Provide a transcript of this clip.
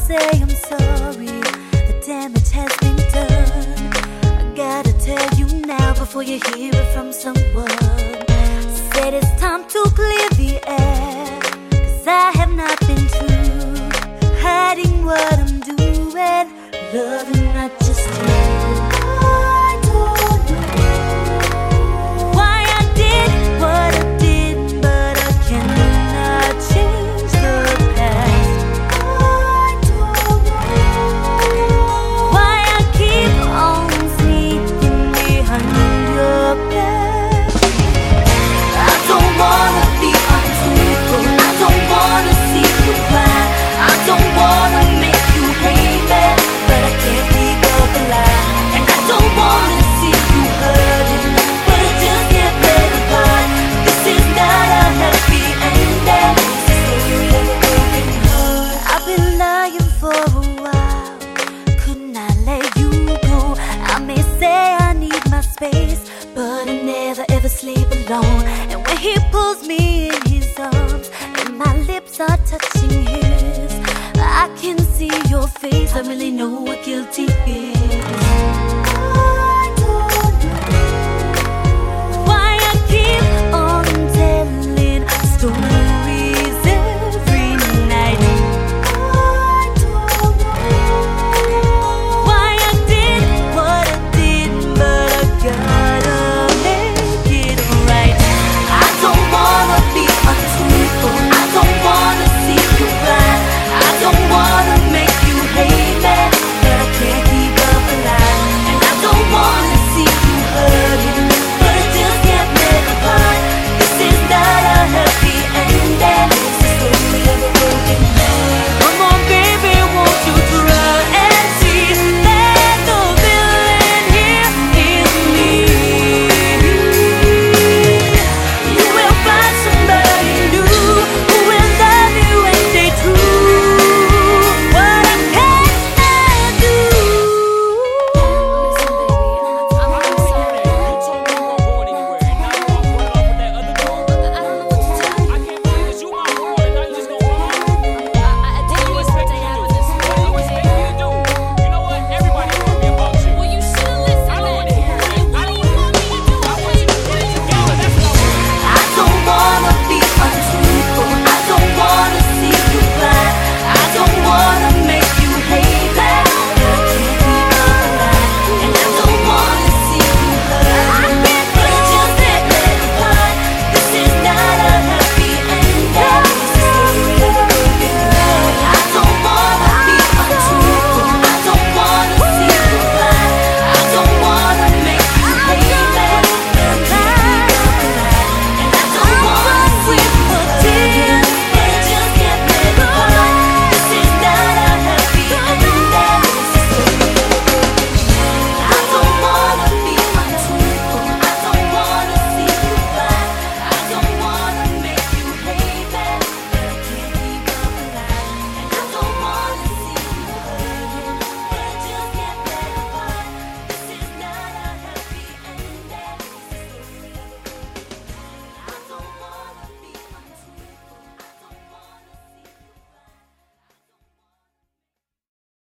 say I'm sorry, the damage has been done. I gotta tell you now before you hear it from someone. Said it's time to clear the air, 'cause I have not been true, hiding what I'm doing, loving not just you. I don't know why I did what I did, but I cannot change the past. I don't know why I keep on sneaking behind your back. I don't wanna be untruthful, I don't wanna see you cry, I don't wanna make you hate me, but I can't pick up a lie. And I don't wanna see you hurting, but I just can't play the part. This is not a happy ending, it's a story of a broken heart. I've been lying for a while, could not let you go. I may say I need my space, but I never ever sleep alone. And when he pulls me in his arms and my lips are touching his, I can see your face, I really know what guilty is.